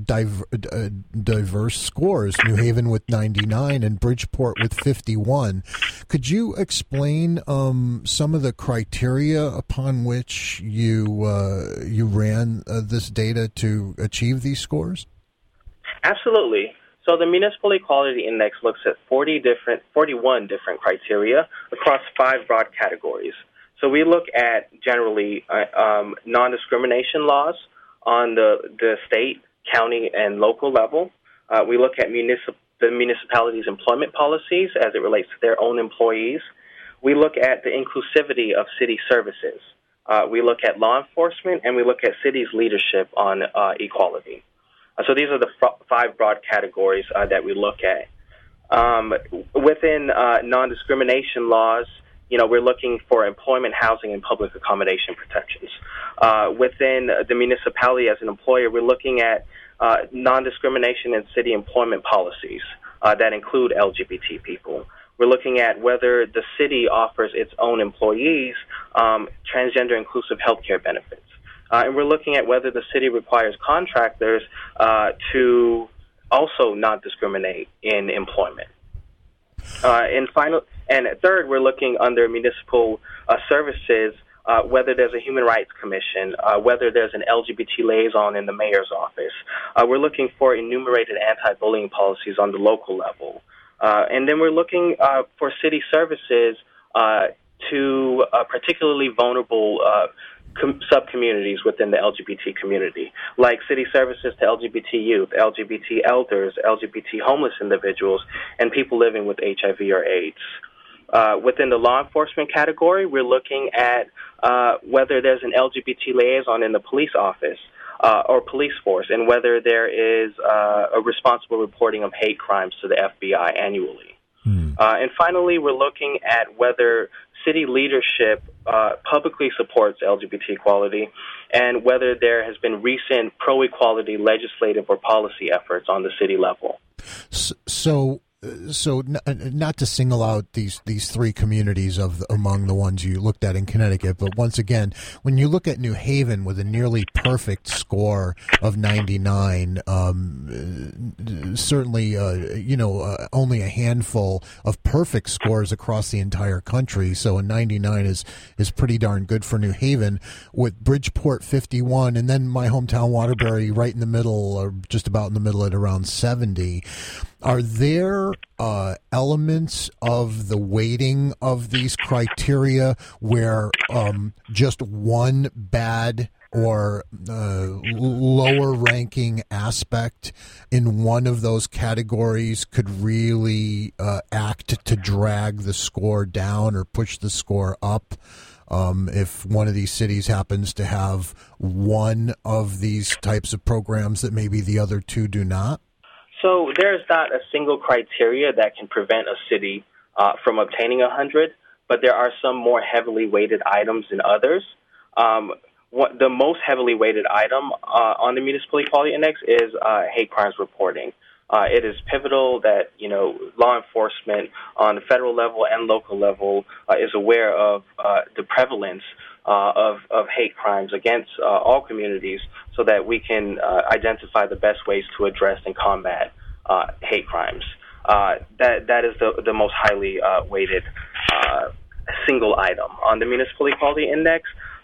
Speaker 1: diverse scores, New Haven with 99 and Bridgeport with 51. Could you explain some of the criteria upon which you ran this data to achieve these scores?
Speaker 7: Absolutely. So the Municipal Equality Index looks at 41 different criteria across 5 broad categories. So we look at generally non-discrimination laws on the state, county, and local level. We look at the municipality's employment policies as it relates to their own employees. We look at the inclusivity of city services. We look at law enforcement, and we look at cities' leadership on equality. So these are the 5 broad categories that we look at. Within non-discrimination laws, we're looking for employment, housing, and public accommodation protections. Within the municipality as an employer, we're looking at non-discrimination in city employment policies that include LGBT people. We're looking at whether the city offers its own employees transgender inclusive health care benefits. And we're looking at whether the city requires contractors to also not discriminate in employment. And third, we're looking under municipal services, whether there's a human rights commission, whether there's an LGBT liaison in the mayor's office. We're looking for enumerated anti-bullying policies on the local level. And then we're looking for city services to particularly vulnerable sub-communities within the LGBT community, like city services to LGBT youth, LGBT elders, LGBT homeless individuals, and people living with HIV or AIDS. Within the law enforcement category, we're looking at whether there's an LGBT liaison in the police office or police force, and whether there is a responsible reporting of hate crimes to the FBI annually. And finally, we're looking at whether city leadership publicly supports LGBT equality, and whether there has been recent pro-equality legislative or policy efforts on the city level.
Speaker 1: So not to single out these three communities among the ones you looked at in Connecticut, but once again, when you look at New Haven with a nearly perfect score of 99, certainly only a handful of perfect scores across the entire country. So a 99 is pretty darn good for New Haven, with Bridgeport 51, and then my hometown Waterbury right in the middle, or just about in the middle at around 70. Are there elements of the weighting of these criteria where just one bad or lower ranking aspect in one of those categories could really act to drag the score down or push the score up? If one of these cities happens to have one of these types of programs that maybe the other two do not?
Speaker 7: So there's not a single criteria that can prevent a city from obtaining 100, but there are some more heavily weighted items than others. The most heavily weighted item on the Municipal Equality Index is hate crimes reporting. It is pivotal that, law enforcement on the federal level and local level is aware of the prevalence of hate crimes against all communities, so that we can identify the best ways to address and combat hate crimes. That is the most highly weighted single item on the Municipal Equality Index.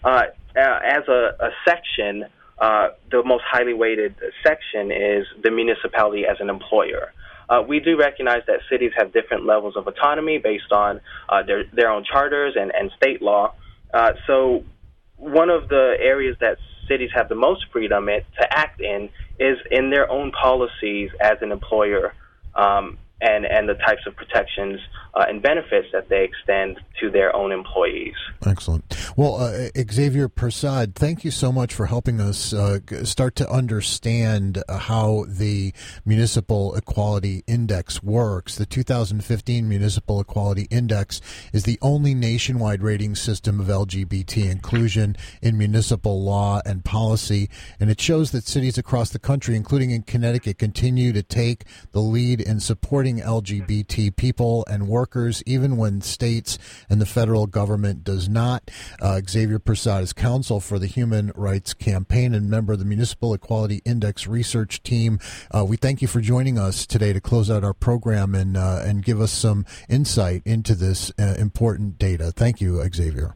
Speaker 7: As a section, the most highly weighted section is the municipality as an employer. We do recognize that cities have different levels of autonomy based on their own charters and state law. So one of the areas that cities have the most freedom to act in is in their own policies as an employer, and the types of protections and benefits that they extend to their own employees.
Speaker 1: Excellent. Well, Xavier Persad, thank you so much for helping us start to understand how the Municipal Equality Index works. The 2015 Municipal Equality Index is the only nationwide rating system of LGBT inclusion in municipal law and policy, and it shows that cities across the country, including in Connecticut, continue to take the lead in supporting LGBT people and workers, even when states and the federal government does not. Xavier Persad is counsel for the Human Rights Campaign and member of the Municipal Equality Index research team. We thank you for joining us today to close out our program and give us some insight into this important data. Thank you, Xavier.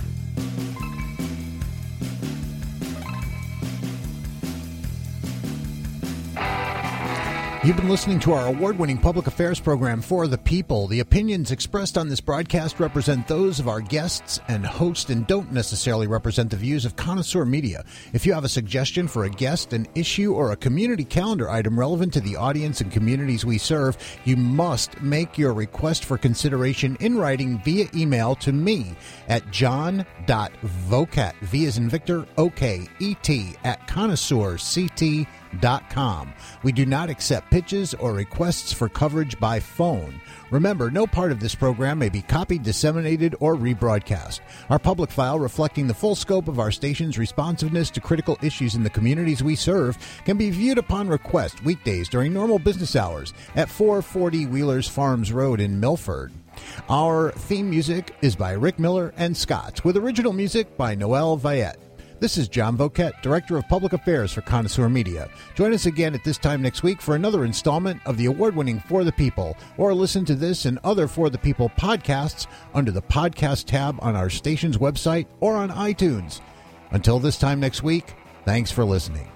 Speaker 1: You've been listening to our award-winning public affairs program, For the People. The opinions expressed on this broadcast represent those of our guests and host and don't necessarily represent the views of Connoisseur Media. If you have a suggestion for a guest, an issue, or a community calendar item relevant to the audience and communities we serve, you must make your request for consideration in writing via email to me at john.vocat, V as in Victor, O-K-E-T, at connoisseurct.com. We do not accept pitches or requests for coverage by phone. Remember, no part of this program may be copied, disseminated, or rebroadcast. Our public file reflecting the full scope of our station's responsiveness to critical issues in the communities we serve can be viewed upon request weekdays during normal business hours at 440 Wheelers Farms Road in Milford. Our theme music is by Rick Miller and Scots, with original music by Noel Vayette. This is John Vocat, Director of Public Affairs for Connoisseur Media. Join us again at this time next week for another installment of the award-winning For the People, or listen to this and other For the People podcasts under the podcast tab on our station's website or on iTunes. Until this time next week, thanks for listening.